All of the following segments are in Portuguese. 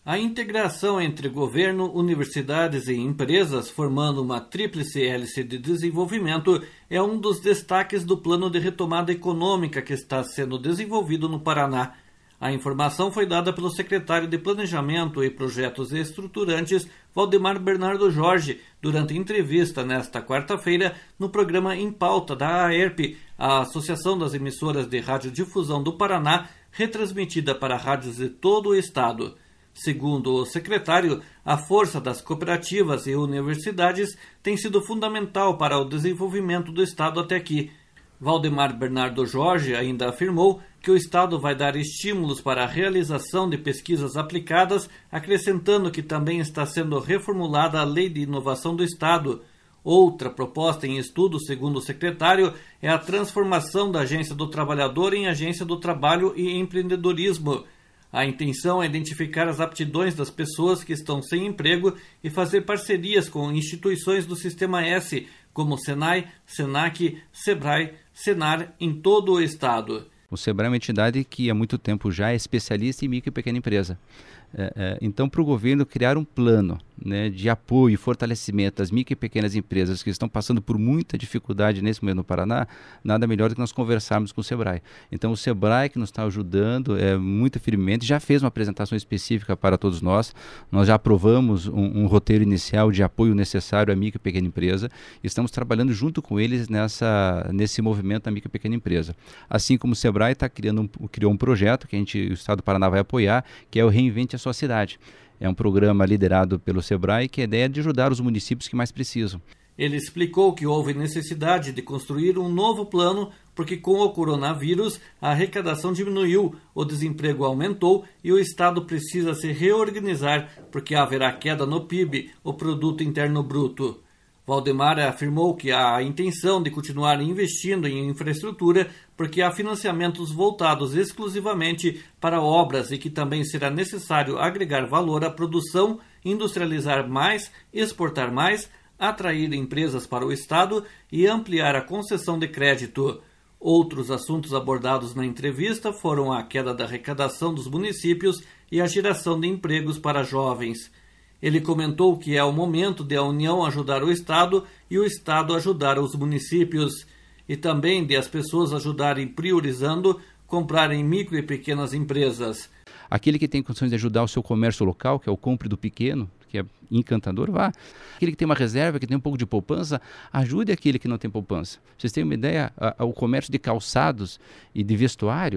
A integração entre governo, universidades e empresas, formando uma tríplice hélice de desenvolvimento, é um dos destaques do plano de retomada econômica que está sendo desenvolvido no Paraná. A informação foi dada pelo secretário de Planejamento e Projetos Estruturantes, Valdemar Bernardo Jorge, durante entrevista nesta quarta-feira no programa Em Pauta da AERP, a Associação das Emissoras de Radiodifusão do Paraná, retransmitida para rádios de todo o estado. Segundo o secretário, a força das cooperativas e universidades tem sido fundamental para o desenvolvimento do estado até aqui. Valdemar Bernardo Jorge ainda afirmou que o estado vai dar estímulos para a realização de pesquisas aplicadas, acrescentando que também está sendo reformulada a Lei de Inovação do Estado. Outra proposta em estudo, segundo o secretário, é a transformação da Agência do Trabalhador em Agência do Trabalho e Empreendedorismo. A intenção é identificar as aptidões das pessoas que estão sem emprego e fazer parcerias com instituições do Sistema S, como Senai, Senac, Sebrae, Senar, em todo o estado. O Sebrae é uma entidade que há muito tempo já é especialista em micro e pequena empresa. Então, para o governo criar um plano, né, de apoio e fortalecimento das micro e pequenas empresas que estão passando por muita dificuldade nesse momento no Paraná, nada melhor do que nós conversarmos com o Sebrae. Então, o Sebrae que nos está ajudando muito firmemente, já fez uma apresentação específica para todos nós. Nós já aprovamos um roteiro inicial de apoio necessário à micro e pequena empresa. Estamos trabalhando junto com eles nesse movimento da micro e pequena empresa. Assim como o Sebrae criou um projeto que o Estado do Paraná vai apoiar, que é o Reinvente a Sua Cidade. É um programa liderado pelo Sebrae que a ideia é de ajudar os municípios que mais precisam. Ele explicou que houve necessidade de construir um novo plano porque com o coronavírus a arrecadação diminuiu, o desemprego aumentou e o Estado precisa se reorganizar porque haverá queda no PIB, o Produto Interno Bruto. Valdemar afirmou que há a intenção de continuar investindo em infraestrutura porque há financiamentos voltados exclusivamente para obras e que também será necessário agregar valor à produção, industrializar mais, exportar mais, atrair empresas para o Estado e ampliar a concessão de crédito. Outros assuntos abordados na entrevista foram a queda da arrecadação dos municípios e a geração de empregos para jovens. Ele comentou que é o momento de a União ajudar o Estado e o Estado ajudar os municípios, e também de as pessoas ajudarem priorizando comprarem micro e pequenas empresas. Aquele que tem condições de ajudar o seu comércio local, que é o Compre do Pequeno, que é encantador, vá. Aquele que tem uma reserva, que tem um pouco de poupança, ajude aquele que não tem poupança. Vocês têm uma ideia, o comércio de calçados e de vestuário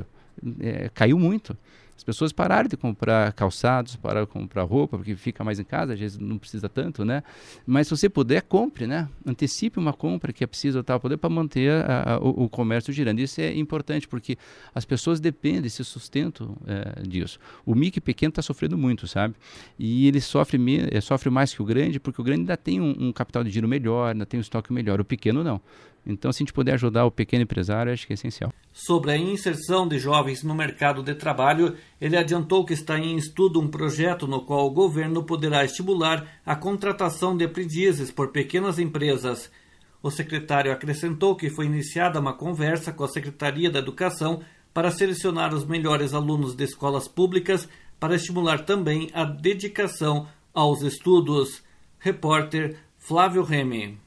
caiu muito. As pessoas pararam de comprar calçados, pararam de comprar roupa, porque fica mais em casa, às vezes não precisa tanto, né? Mas se você puder, compre, né? Antecipe uma compra que é preciso tal poder para manter o comércio girando. Isso é importante, porque as pessoas dependem, se sustentam disso. O micro e pequeno está sofrendo muito, sabe? E ele sofre mais que o grande, porque o grande ainda tem um capital de giro melhor, ainda tem um estoque melhor. O pequeno não. Então, se a gente puder ajudar o pequeno empresário, acho que é essencial. Sobre a inserção de jovens no mercado de trabalho, ele adiantou que está em estudo um projeto no qual o governo poderá estimular a contratação de aprendizes por pequenas empresas. O secretário acrescentou que foi iniciada uma conversa com a Secretaria da Educação para selecionar os melhores alunos de escolas públicas para estimular também a dedicação aos estudos. Repórter Flávio Remy.